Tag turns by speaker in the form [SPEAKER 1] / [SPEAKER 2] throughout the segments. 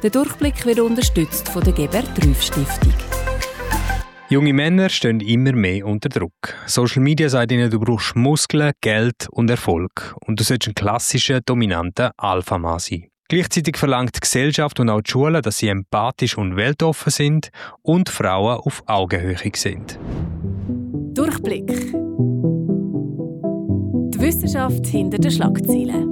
[SPEAKER 1] Der Durchblick wird unterstützt von der Gebert-Trüff-Stiftung.
[SPEAKER 2] Junge Männer stehen immer mehr unter Druck. Social Media sagt ihnen, du brauchst Muskeln, Geld und Erfolg. Und du solltest ein klassischer, dominanter Alpha-Mann sein. Gleichzeitig verlangt die Gesellschaft und auch die Schulen, dass sie empathisch und weltoffen sind und Frauen auf Augenhöhe sind.
[SPEAKER 1] Durchblick. Die Wissenschaft hinter den Schlagzeilen.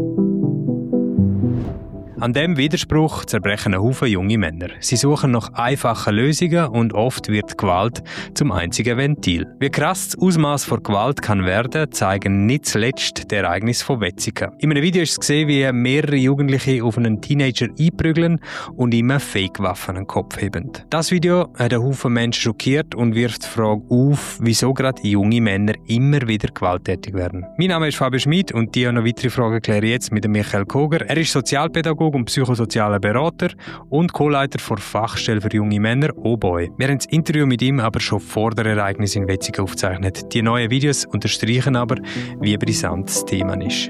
[SPEAKER 2] An diesem Widerspruch zerbrechen ein Haufen junge Männer. Sie suchen nach einfachen Lösungen und oft wird Gewalt zum einzigen Ventil. Wie krass das Ausmaß von Gewalt kann werden, zeigen nicht zuletzt die Ereignisse von Wetzikon. In einem Video ist zu sehen, wie mehrere Jugendliche auf einen Teenager einprügeln und ihm Fake-Waffen an den Kopf heben. Das Video hat einen Haufen Menschen schockiert und wirft die Frage auf, wieso gerade junge Männer immer wieder gewalttätig werden. Mein Name ist Fabio Schmid und die und noch weitere Fragen kläre ich jetzt mit Michael Koger. Er ist Sozialpädagoge und psychosozialer Berater und Co-Leiter der Fachstelle für junge Männer «Oh-Boy». Wir haben das Interview mit ihm aber schon vor der Ereignis in Wetzikon aufgezeichnet. Die neuen Videos unterstreichen aber, wie brisant das Thema ist.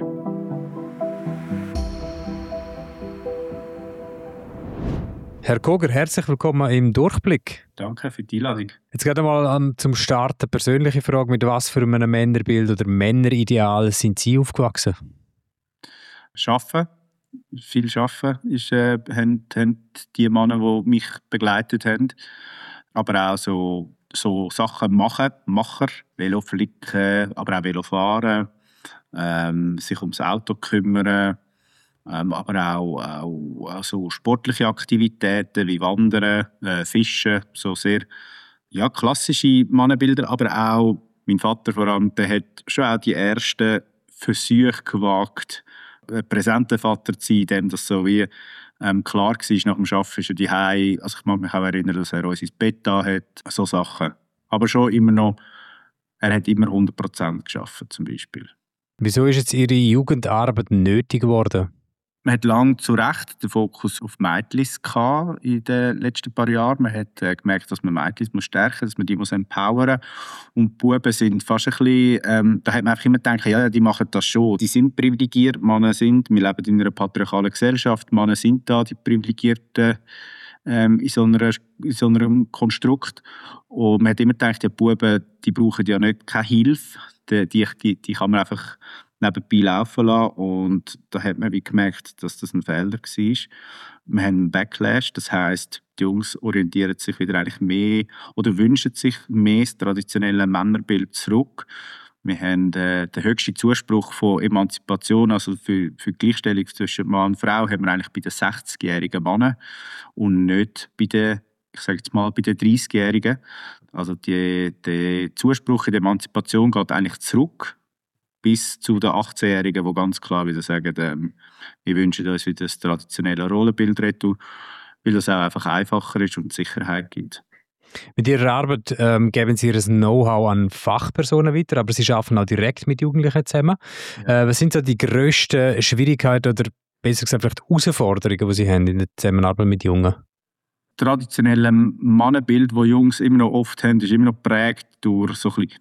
[SPEAKER 2] Herr Koger, herzlich willkommen im Durchblick.
[SPEAKER 3] Danke für die Einladung.
[SPEAKER 2] Jetzt geht einmal zum Start eine persönliche Frage. Mit was für einem Männerbild oder Männerideal sind Sie aufgewachsen?
[SPEAKER 3] Arbeiten. Viel Arbeiten haben die Männer, die mich begleitet haben. Aber auch so Sachen machen, Macher, Velo flicken, aber auch Velo fahren, sich ums Auto kümmern, aber auch so sportliche Aktivitäten wie Wandern, Fischen, so sehr klassische Mannenbilder. Aber auch mein Vater vor allem, der hat schon auch die ersten Versuche gewagt, ein präsenter Vater zu sein, dem das so wie klar war, nach dem Arbeiten ist er daheim. Also ich mag mich auch erinnern, dass er uns ins Bett da hat, so Sachen. Aber schon immer noch, er hat immer 100% gearbeitet, zum Beispiel.
[SPEAKER 2] Wieso ist jetzt Ihre Jugendarbeit nötig geworden?
[SPEAKER 3] Man hat lange zu Recht den Fokus auf Mädchen gehabt in den letzten paar Jahren. Man hat gemerkt, dass man Mädchen stärken muss, dass man die empowern muss. Und die Buben sind fast ein bisschen, da hat man einfach immer gedacht, ja, die machen das schon. Die sind privilegiert, Männer sind, wir leben in einer patriarchalen Gesellschaft, Männer sind da die Privilegierten in so einem Konstrukt. Und man hat immer gedacht, die Buben, die brauchen ja nicht keine Hilfe, die kann man einfach nebenbei laufen lassen. Und da hat man wie gemerkt, dass das ein Fehler war. Wir haben einen Backlash, das heisst, die Jungs orientieren sich wieder eigentlich mehr oder wünschen sich mehr das traditionelle Männerbild zurück. Wir haben den höchsten Zuspruch von Emanzipation, also für Gleichstellung zwischen Mann und Frau, haben wir eigentlich bei den 60-jährigen Männern und nicht bei den, ich sage jetzt mal, bei den 30-jährigen. Also der Zuspruch in der Emanzipation geht eigentlich zurück bis zu den 18-Jährigen, die ganz klar wieder sagen, wir wünschen uns wieder das traditionelle Rollenbild retour, weil das auch einfach einfacher ist und Sicherheit gibt.
[SPEAKER 2] Mit Ihrer Arbeit geben Sie Ihr Know-how an Fachpersonen weiter, aber Sie arbeiten auch direkt mit Jugendlichen zusammen. Ja. Was sind so die grössten Schwierigkeiten oder besser gesagt vielleicht Herausforderungen, die Sie haben in der Zusammenarbeit mit Jungen?
[SPEAKER 3] Das traditionelle Mannenbild, das Jungs immer noch oft haben, ist immer noch geprägt durch so ein bisschen,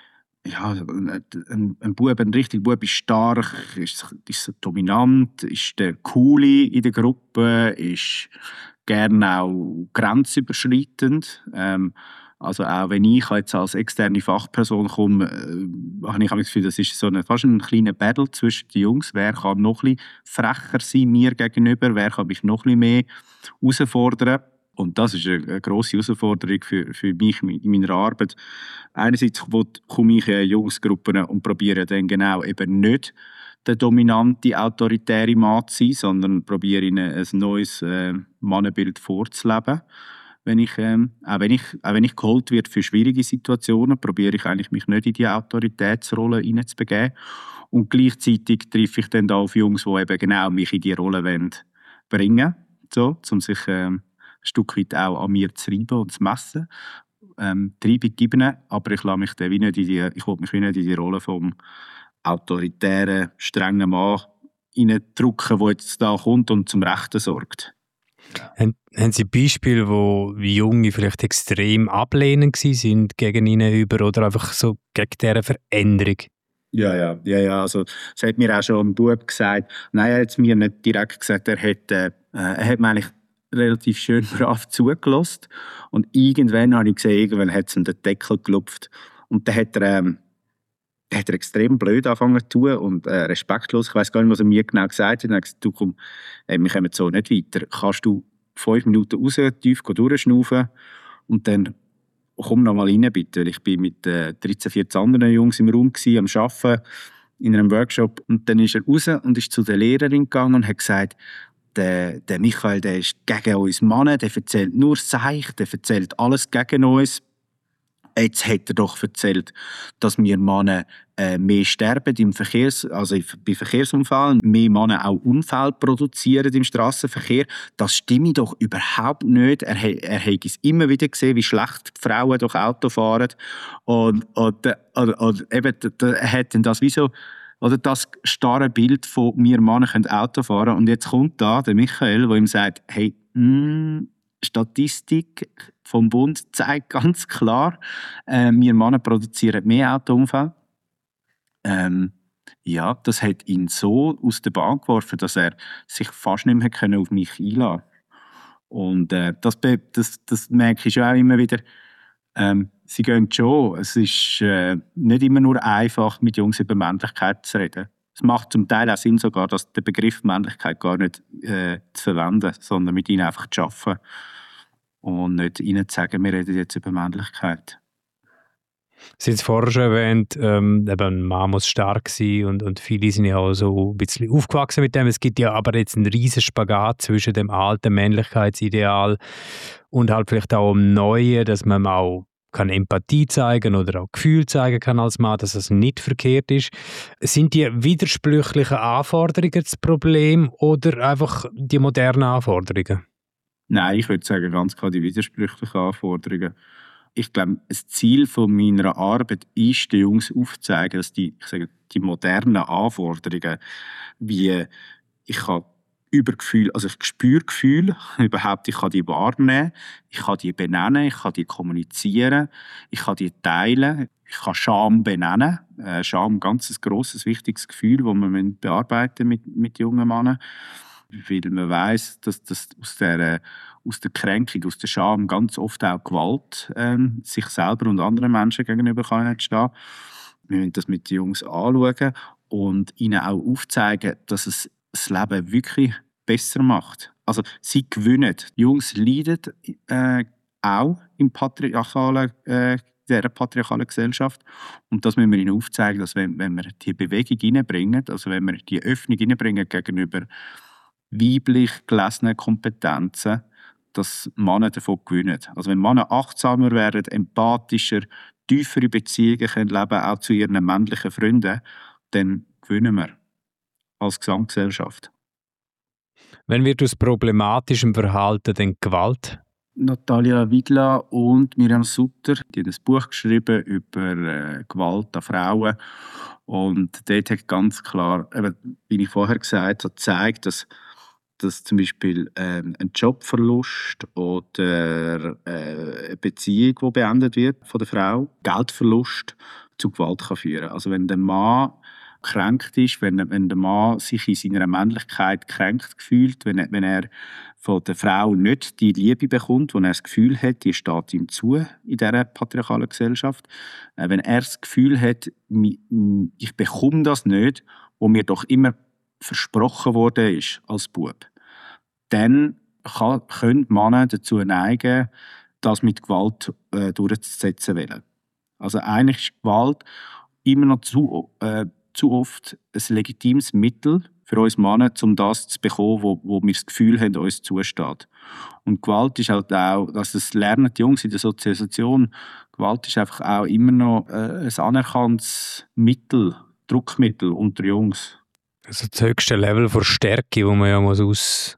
[SPEAKER 3] ein richtiger Bub ist stark, ist so dominant, ist der Coole in der Gruppe, ist gerne auch grenzüberschreitend. Also auch wenn ich jetzt als externe Fachperson komme, habe ich das Gefühl, das ist fast ein kleiner Battle zwischen den Jungs. Wer kann noch ein bisschen frecher sein mir gegenüber? Wer kann mich noch ein bisschen mehr herausfordern? Und das ist eine grosse Herausforderung für mich in meiner Arbeit. Einerseits komme ich in Jungsgruppen und probiere dann genau eben nicht der dominante, autoritäre Mann zu sein, sondern probiere ihnen ein neues Mannenbild vorzuleben. Auch wenn ich geholt werde für schwierige Situationen, probiere ich eigentlich mich nicht in die Autoritätsrolle hineinzubegeben. Und gleichzeitig treffe ich dann da auf Jungs, die eben genau mich in die Rolle bringen wollen, so, um sich ein Stück weit auch an mir zu reiben und zu messen. Treibung geben, aber ich will mich nicht in die Rolle vom autoritären, strengen Mann hineindrücken, der jetzt da kommt und zum Rechten sorgt.
[SPEAKER 2] Haben Sie Beispiele, wo Junge vielleicht extrem ablehnend waren gegen ihnen über oder einfach so gegen diese Veränderung?
[SPEAKER 3] Ja. Also, das hat mir auch schon ein Bub gesagt. Nein, er hat es mir nicht direkt gesagt. Er hat mir eigentlich relativ schön brav zugelassen. Und irgendwann habe ich gesehen, irgendwann hat es ihm den Deckel gelupft. Und dann hat er extrem blöd angefangen zu tun und respektlos. Ich weiss gar nicht, was er mir genau gesagt hat. Er hat gesagt, du komm, wir kommen so nicht weiter. Kannst du 5 Minuten raus, tief durchschnaufen und dann komm noch mal rein, bitte. Weil ich bin mit 13, 14 anderen Jungs im Raum gewesen, am Arbeiten in einem Workshop. Und dann ist er raus und ist zu der Lehrerin gegangen und hat gesagt, der Michael, der ist gegen uns Männer, der erzählt nur Seich, der erzählt alles gegen uns. Jetzt hat er doch erzählt, dass wir Männer mehr sterben bei Verkehrsunfällen, mehr Männer auch Unfälle produzieren im Strassenverkehr. Das stimmt doch überhaupt nicht. Er hat es immer wieder gesehen, wie schlecht die Frauen durch Auto fahren. Und eben, er hat dann das wie so, oder das starre Bild von wir Männer können Auto fahren. Und jetzt kommt da der Michael, der ihm sagt, hey, Statistik vom Bund zeigt ganz klar, wir Männer produzieren mehr Autounfälle. Ja, das hat ihn so aus der Bahn geworfen, dass er sich fast nicht mehr auf mich einlassen konnte. Und das merke ich auch immer wieder. Sie gehen schon. Es ist nicht immer nur einfach, mit Jungs über Männlichkeit zu reden. Es macht zum Teil auch Sinn sogar, dass der Begriff Männlichkeit gar nicht zu verwenden, sondern mit ihnen einfach zu arbeiten. Und nicht ihnen zu sagen, wir reden jetzt über Männlichkeit.
[SPEAKER 2] Sie haben es vorher schon erwähnt, eben ein Mann muss stark sein und viele sind ja auch so ein bisschen aufgewachsen mit dem. Es gibt ja aber jetzt einen riesen Spagat zwischen dem alten Männlichkeitsideal und halt vielleicht auch dem Neuen, dass man auch kann Empathie zeigen oder auch Gefühl zeigen kann als Mann, dass das nicht verkehrt ist. Sind die widersprüchlichen Anforderungen das Problem oder einfach die modernen Anforderungen?
[SPEAKER 3] Nein, ich würde sagen, ganz klar die widersprüchlichen Anforderungen. Ich glaube, das Ziel von meiner Arbeit ist, den Jungs aufzuzeigen, dass die modernen Anforderungen, wie ich kann also ich spüre Gefühle überhaupt, ich kann die wahrnehmen, ich kann die benennen, ich kann die kommunizieren, ich kann die teilen, ich kann Scham benennen. Scham, ganz ein grosses, wichtiges Gefühl, das man bearbeiten mit jungen Männern. Weil man weiss, dass das aus der Kränkung, aus der Scham ganz oft auch Gewalt sich selber und anderen Menschen gegenüber kann entstehen. Wir müssen das mit den Jungs anschauen und ihnen auch aufzeigen, dass es das Leben wirklich besser macht. Also sie gewinnen. Die Jungs leiden auch in dieser patriarchalen Gesellschaft. Und das müssen wir ihnen aufzeigen, dass wenn wir die Bewegung reinbringen, also wenn wir die Öffnung reinbringen gegenüber weiblich gelesenen Kompetenzen, dass Männer davon gewinnen. Also wenn Männer achtsamer werden, empathischer, tiefere Beziehungen können leben, auch zu ihren männlichen Freunden, dann gewinnen wir als Gesamtgesellschaft.
[SPEAKER 2] Wenn wird aus problematischem Verhalten denn Gewalt?
[SPEAKER 3] Natalia Widla und Miriam Sutter, die haben ein Buch geschrieben über Gewalt an Frauen. Und dort hat ganz klar, wie ich vorher gesagt habe, gezeigt, dass zum Beispiel ein Jobverlust oder eine Beziehung, die beendet wird von der Frau, Geldverlust zu Gewalt kann führen. Also wenn der Mann gekränkt ist, wenn der Mann sich in seiner Männlichkeit gekränkt fühlt, wenn er von der Frau nicht die Liebe bekommt, wo er das Gefühl hat, die steht ihm zu in dieser patriarchalen Gesellschaft, wenn er das Gefühl hat, ich bekomme das nicht, wo mir doch immer versprochen worden ist als Bub, dann können Männer dazu neigen, das mit Gewalt durchzusetzen wollen. Also eigentlich ist Gewalt immer noch zu oft ein legitimes Mittel für uns Männer, um das zu bekommen, wo wir das Gefühl haben, uns zusteht. Und Gewalt ist halt auch, das lernen die Jungs in der Sozialisation, Gewalt ist einfach auch immer noch ein anerkanntes Mittel, Druckmittel unter Jungs.
[SPEAKER 2] Also das höchste Level von Stärke, das man ja muss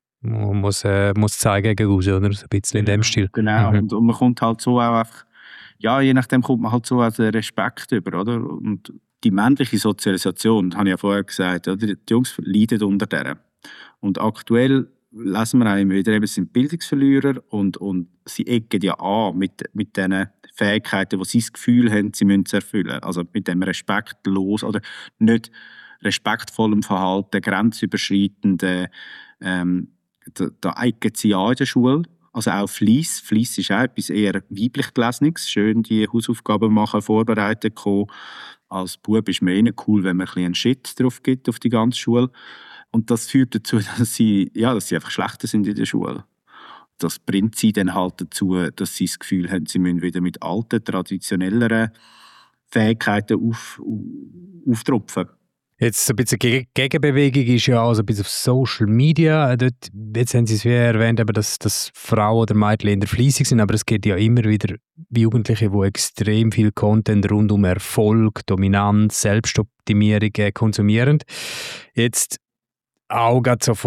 [SPEAKER 2] zeigen gegen raus, oder? So ein bisschen in dem Stil.
[SPEAKER 3] Genau, und man kommt halt so auch einfach, ja, je nachdem kommt man halt so auch den Respekt über, oder? Und die männliche Sozialisation, das habe ich ja vorher gesagt, oder? Die Jungs leiden unter der. Und aktuell lesen wir auch immer wieder, es sind Bildungsverlierer und sie ecken ja an mit diesen Fähigkeiten, wo sie das Gefühl haben, sie müssen es erfüllen. Also mit dem respektlos oder nicht respektvollem Verhalten, grenzüberschreitenden Da eignet sie an in der Schule. Also auch Fleiss. Fleiss ist auch etwas eher weiblich Gelesenes. Schön die Hausaufgaben machen, vorbereitet kommen. Als Bub ist mir eher cool, wenn man ein bisschen einen Shit drauf gibt auf die ganze Schule. Und das führt dazu, dass sie einfach schlechter sind in der Schule. Das bringt sie dann halt dazu, dass sie das Gefühl haben, sie müssen wieder mit alten, traditionelleren Fähigkeiten auftropfen.
[SPEAKER 2] Jetzt so ein bisschen Gegenbewegung ist ja auch so ein bisschen auf Social Media. Dort, jetzt haben Sie es wie erwähnt, aber dass Frauen oder Mädchen in der fleissig sind, aber es geht ja immer wieder Jugendliche, die extrem viel Content rund um Erfolg, Dominanz, Selbstoptimierung konsumieren. Jetzt auch gerade so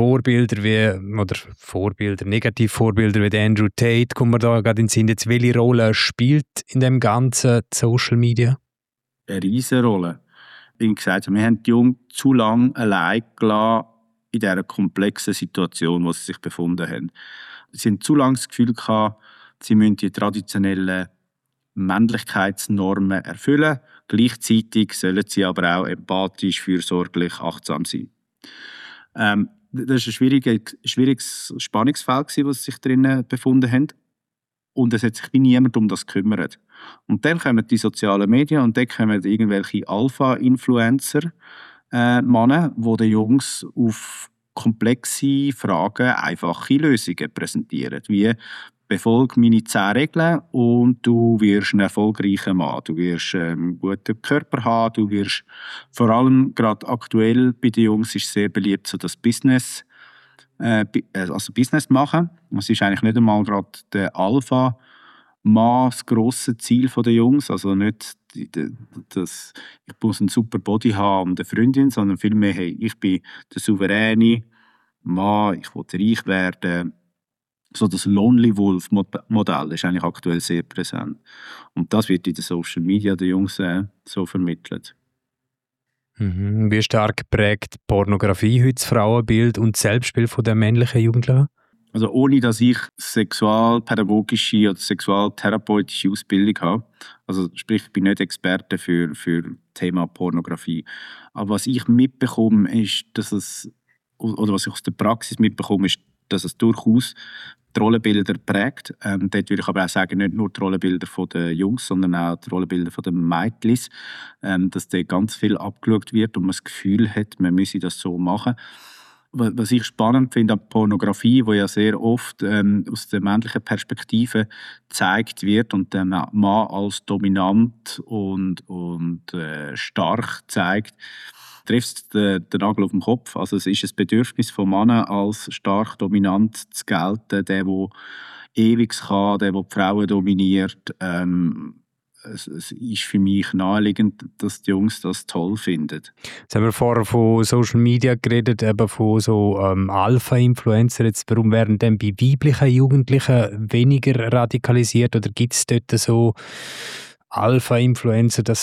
[SPEAKER 2] Negativvorbilder wie der Andrew Tate, kommt man da gerade in den Sinn. Jetzt, welche Rolle spielt in dem ganzen Social Media?
[SPEAKER 3] Eine riesige Rolle. Wie gesagt, wir haben die Jungen zu lange allein gelassen in dieser komplexen Situation, in der sie sich befunden haben. Sie haben zu lange das Gefühl gehabt, sie müssen die traditionellen Männlichkeitsnormen erfüllen. Gleichzeitig sollen sie aber auch empathisch, fürsorglich, achtsam sein. Das war ein schwieriges Spannungsfeld, in dem sie sich drinnen befunden haben. Und es hat sich wie niemand um das gekümmert. Und dann kommen die sozialen Medien und dann kommen irgendwelche Alpha-Influencer, Männer, die den Jungs auf komplexe Fragen einfache Lösungen präsentieren. Wie befolge meine 10 Regeln und du wirst ein erfolgreicher Mann. Du wirst einen guten Körper haben, du wirst vor allem gerade aktuell bei den Jungs ist sehr beliebt so das Business machen. Es ist eigentlich nicht einmal gerade der Alpha-Mann das grosse Ziel der Jungs. Also nicht, ich muss einen super Body haben und eine Freundin, sondern vielmehr, hey, ich bin der souveräne Mann, ich will reich werden. So das Lonely Wolf-Modell ist eigentlich aktuell sehr präsent. Und das wird in den Social Media den Jungs so vermittelt.
[SPEAKER 2] Wie stark prägt Pornografie heute das Frauenbild und das Selbstbild der männlichen Jugendlichen?
[SPEAKER 3] Also ohne, dass ich sexualpädagogische oder sexualtherapeutische Ausbildung habe, also sprich, ich bin nicht Experte für Thema Pornografie, aber was ich mitbekomme, ist, dass es, oder was ich aus der Praxis mitbekomme, ist, dass es durchaus die Rollenbilder prägt. Dort würde ich aber auch sagen, nicht nur die Rollenbilder der Jungs, sondern auch die Rollenbilder der Mädchen, dass dort ganz viel abgeschaut wird und man das Gefühl hat, man müsse das so machen. Was ich spannend finde an Pornografie, wo ja sehr oft aus der männlichen Perspektive gezeigt wird und der Mann als dominant und stark zeigt, trifft den Nagel auf den Kopf. Also es ist ein Bedürfnis von Männern, als stark dominant zu gelten, der ewig kann, der die Frauen dominiert. Es ist für mich naheliegend, dass die Jungs das toll finden.
[SPEAKER 2] Jetzt haben wir vorher von Social Media geredet, eben von so Alpha-Influencer. Jetzt, warum werden denn bei weiblichen Jugendlichen weniger radikalisiert? Oder gibt es dort so Alpha-Influencer,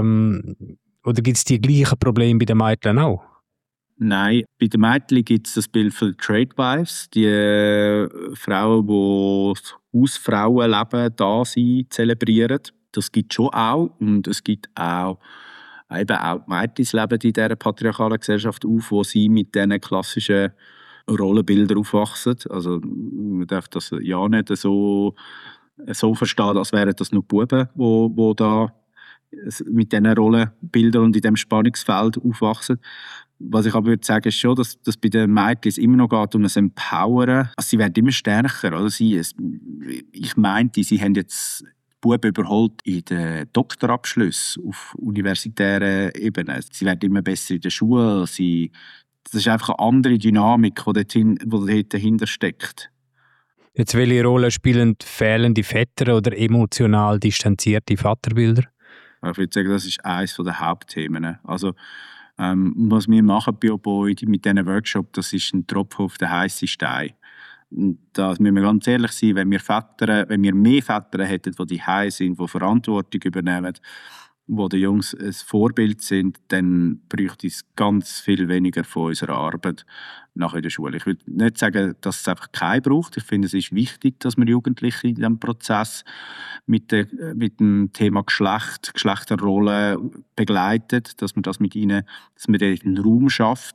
[SPEAKER 2] oder gibt es die gleichen Probleme bei den Mädchen auch?
[SPEAKER 3] Nein, bei den Mädchen gibt es das Bild von Trade Wives, die Frauen, die das Hausfrauenleben da sein, zelebrieren. Das gibt es schon auch. Und es gibt auch Mädchen leben in dieser patriarchalen Gesellschaft auf, wo sie mit diesen klassischen Rollenbildern aufwachsen. Also man darf das ja nicht so verstehen, als wären das nur Buben, die da mit diesen Rollenbildern und in diesem Spannungsfeld aufwachsen. Was ich aber würde sagen, ist schon, dass bei den Mädchen immer noch geht um ein Empowern. Also sie werden immer stärker. Oder? Ich meinte, sie haben jetzt Buben überholt in den Doktorabschlüssen auf universitärer Ebene. Sie werden immer besser in der Schule. Das ist einfach eine andere Dynamik, die dahinter steckt.
[SPEAKER 2] Jetzt, welche Rolle spielen fehlende Väter oder emotional distanzierte Vaterbilder?
[SPEAKER 3] Ich würde sagen, das ist eines der Hauptthemen. Also, was wir machen bei Oboi mit diesen Workshops, das ist ein Tropfen auf den heißen Stein. Und da müssen wir ganz ehrlich sein, wenn wir mehr Väter hätten, die daheim sind, die Verantwortung übernehmen, die den Jungs ein Vorbild sind, dann bräuchte es ganz viel weniger von unserer Arbeit nachher in der Schule. Ich will nicht sagen, dass es einfach keinen braucht. Ich finde, es ist wichtig, dass man Jugendliche in diesem Prozess mit dem Thema Geschlechterrollen begleitet, dass man das mit ihnen, dass man denen einen Raum schafft,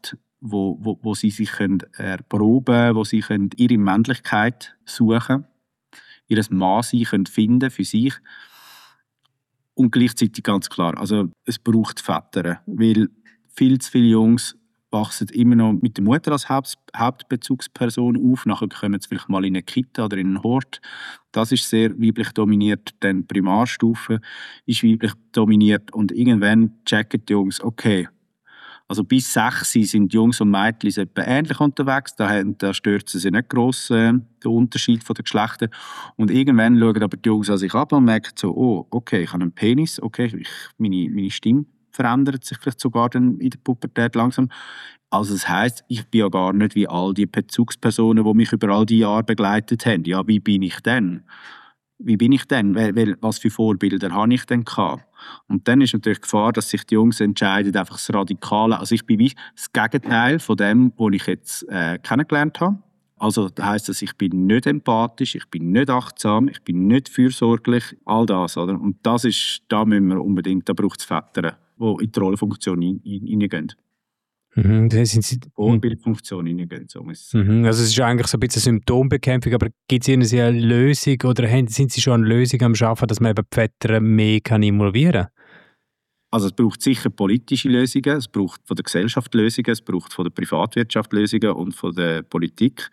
[SPEAKER 3] wo sie sich erproben können, wo sie ihre Männlichkeit suchen, ihr Mann sein können finden für sich. Und gleichzeitig ganz klar, also es braucht Väter, weil viel zu viele Jungs wachsen immer noch mit der Mutter als Hauptbezugsperson auf. Nachher kommen sie vielleicht mal in eine Kita oder in einen Hort. Das ist sehr weiblich dominiert. Dann die Primarstufe ist weiblich dominiert. Und irgendwann checken die Jungs, okay, also bis 6 sind Jungs und Mädchen etwa ähnlich unterwegs. Da stürzen sie nicht gross den Unterschied von den Geschlechtern. Und irgendwann schauen aber die Jungs an sich ab und merken so, oh, okay, ich habe einen Penis, okay, meine Stimme verändert sich vielleicht sogar dann in der Pubertät langsam. Also das heisst, ich bin ja gar nicht wie all die Bezugspersonen, die mich über all die Jahre begleitet haben. Ja, wie bin ich denn? Was für Vorbilder habe ich denn gehabt? Und dann ist natürlich die Gefahr, dass sich die Jungs entscheiden, einfach das Radikale. Also ich bin wie das Gegenteil von dem, was ich jetzt kennengelernt habe. Also das heisst, dass ich bin nicht empathisch, ich bin nicht achtsam, ich bin nicht fürsorglich, all das, oder? Und da müssen wir unbedingt, da braucht es Väter, die in die Rollenfunktion hineingehen. Vorbildfunktion hineingehen, so muss ich sagen.
[SPEAKER 2] Also es ist eigentlich so ein bisschen Symptombekämpfung, aber gibt es irgendwie eine Lösung oder sind Sie schon an Lösungen am Schaffen, dass man eben die Väter mehr involvieren kann?
[SPEAKER 3] Also es braucht sicher politische Lösungen, es braucht von der Gesellschaft Lösungen, es braucht von der Privatwirtschaft Lösungen und von der Politik.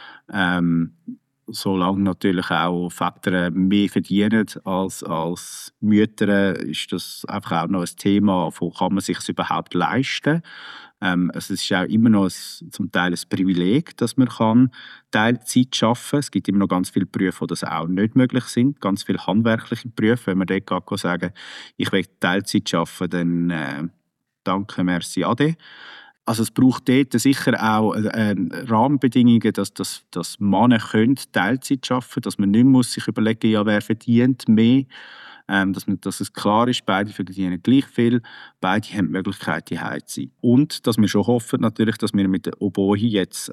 [SPEAKER 3] Solange natürlich auch Väter mehr verdienen als Mütter, ist das einfach auch noch ein Thema, wo kann man sich es überhaupt leisten. Es ist auch immer noch zum Teil ein Privileg, dass man Teilzeit arbeiten kann. Es gibt immer noch ganz viele Berufe, wo das auch nicht möglich sind. Ganz viele handwerkliche Berufe. Wenn man dort sagen, ich will Teilzeit arbeiten, dann danke, merci, ade. Also es braucht dort sicher auch Rahmenbedingungen, dass Männer Teilzeit arbeiten können, dass man nicht muss sich überlegen muss, ja, wer verdient mehr. Dass es klar ist, beide verdienen gleich viel, beide haben die Möglichkeit, daheim zu sein. Und dass wir schon hoffen, natürlich, dass wir mit der Oboe jetzt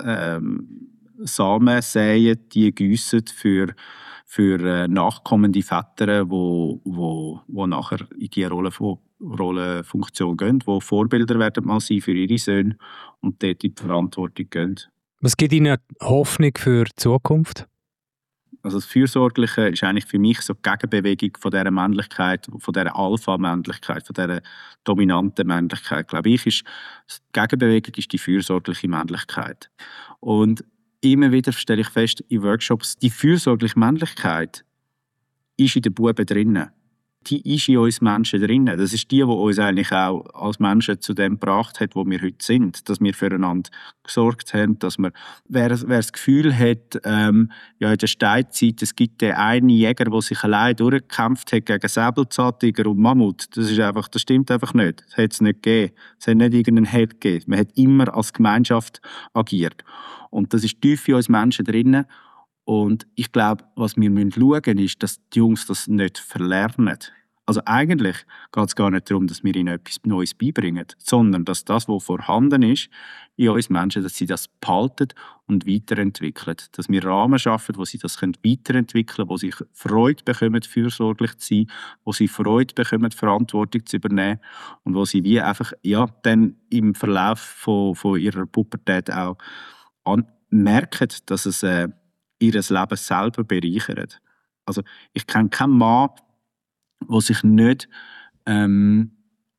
[SPEAKER 3] Samen säen, die giessen für nachkommende Väter, die nachher in diese Rollenfunktion gehen, die Vorbilder werden mal sein für ihre Söhne und dort in die Verantwortung gehen.
[SPEAKER 2] Was gibt Ihnen Hoffnung für die Zukunft?
[SPEAKER 3] Also das Fürsorgliche ist eigentlich für mich so die Gegenbewegung von dieser Männlichkeit, von dieser Alpha-Männlichkeit, von dieser dominanten Männlichkeit. Glaube ich, die Gegenbewegung ist die fürsorgliche Männlichkeit. Und immer wieder stelle ich fest in Workshops, die fürsorgliche Männlichkeit ist in den Buben drinnen. Die ist in uns Menschen drinnen. Das ist die uns eigentlich auch als Menschen zu dem gebracht hat, wo wir heute sind. Dass wir füreinander gesorgt haben, dass wir, wer das Gefühl hat, in der Steinzeit, es gibt den einen Jäger, der sich allein durchgekämpft hat gegen Säbelzahntiger und Mammut. Das stimmt einfach nicht. Das hat es nicht gegeben. Es hat nicht irgendeinen Held gegeben. Man hat immer als Gemeinschaft agiert. Und das ist tief in uns Menschen drinnen. Und ich glaube, was wir schauen müssen, ist, dass die Jungs das nicht verlernen. Also eigentlich geht es gar nicht darum, dass wir ihnen etwas Neues beibringen, sondern dass das, was vorhanden ist in uns Menschen, dass sie das behalten und weiterentwickeln. Dass wir Rahmen schaffen, wo sie das weiterentwickeln können, wo sie Freude bekommen, fürsorglich zu sein, wo sie Freude bekommen, Verantwortung zu übernehmen und wo sie wie einfach dann im Verlauf von ihrer Pubertät auch merken, dass es ihr Leben selber bereichert. Also ich kenne keinen Mann, der sich nicht in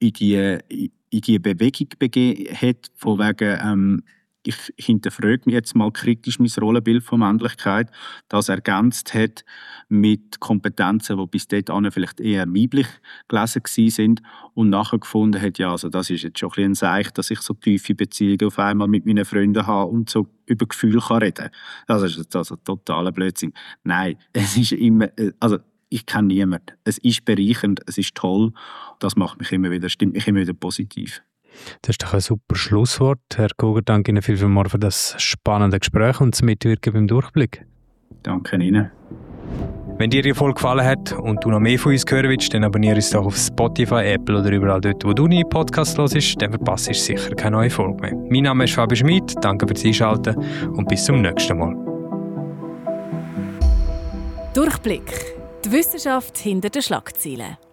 [SPEAKER 3] die Bewegung begeben hat, von wegen, ich hinterfrage mich jetzt mal kritisch mein Rollenbild von Männlichkeit, das ergänzt hat mit Kompetenzen, die bis dahin vielleicht eher weiblich gelesen sind und nachher gefunden hat, ja, also das ist jetzt schon ein bisschen ein Zeichen, dass ich so tiefe Beziehungen auf einmal mit meinen Freunden habe und so über Gefühle reden kann. Das ist also totaler Blödsinn. Nein, es ist immer, also ich kenne niemanden. Es ist bereichernd, es ist toll. Das stimmt mich immer wieder positiv.
[SPEAKER 2] Das ist doch ein super Schlusswort. Herr Koger, danke Ihnen vielmals für das spannende Gespräch und das Mitwirken beim Durchblick.
[SPEAKER 3] Danke Ihnen.
[SPEAKER 2] Wenn dir die Folge gefallen hat und du noch mehr von uns hören willst, dann abonniere uns doch auf Spotify, Apple oder überall dort, wo du nie Podcast hörst, dann verpasst du sicher keine neue Folge mehr. Mein Name ist Fabi Schmid, danke fürs Einschalten und bis zum nächsten Mal.
[SPEAKER 1] Durchblick. Die Wissenschaft hinter den Schlagzeilen.